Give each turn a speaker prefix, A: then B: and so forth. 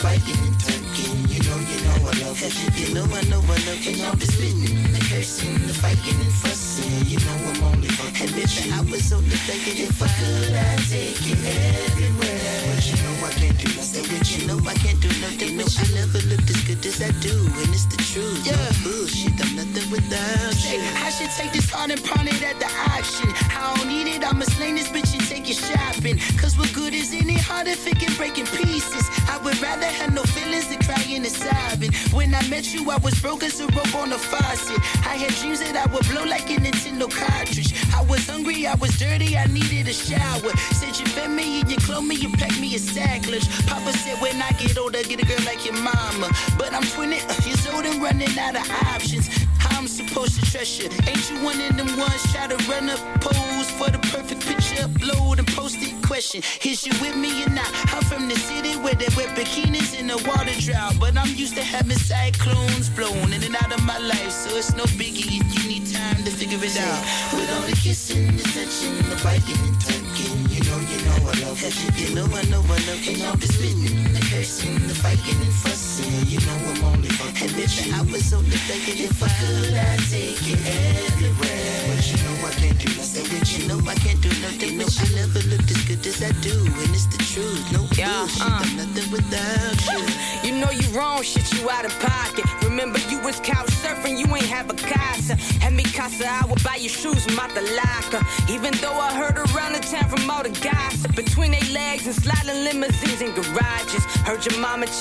A: biting and tucking. You know I love it. You know I love it. And I'm just spitting, the cursing, the fighting and fussing. You know I'm only fucking. And bitch, I was on the thinking if I could, I'd take it everywhere. But you know I can't do nothing with you. Know I can't do nothing with you. I never looked as good as I do, and it's the truth. Yeah, no bullshit, I'm nothing without you. I should take this on and pawn it at the auction. I don't need it, I'ma sling this bitch and take it shopping. Cause what good is in it, hard if it can break in pieces. I would rather have no feelings than crying and sobbing. When I met you, I was broke as a rope on a faucet. I had dreams that I would blow like a Nintendo cartridge. I was hungry, I was dirty, I needed a shower. Said you fed me and you clothed me, you packed me a sack lunch. Papa said when I get older, get a girl like your mama. But I'm 20 years old and running out of options. How I'm supposed to trust you? Ain't you one of them ones try to run up, pose for the perfect picture, upload and post it? Question, is you with me or not? I'm from the city where they wear bikinis in the water drought, but I'm used to having cyclones blowing in and out of my life, so it's no biggie if you need time to figure it out. With all the kissing, the touching, the biting and tucking, you know I love it. You know I love it. And I'm just spitting, the cursing, the fighting and fussing. You know I'm only fucking. And bitch, I was only thinking if I could, I'd take it everywhere. But you know I can't do nothing with you. Know I can't do nothing. No, I never looked as good as I do, and it's the truth. No bullshit, I'm nothing without you.
B: You know you wrong, shit, you out of pocket. Remember you was couch surfing, you ain't have a casa. Had me casa, I would buy you shoes from out the locker. Even though I heard around the town from all the gossip between they legs and sliding limousines and garages. Heard your mama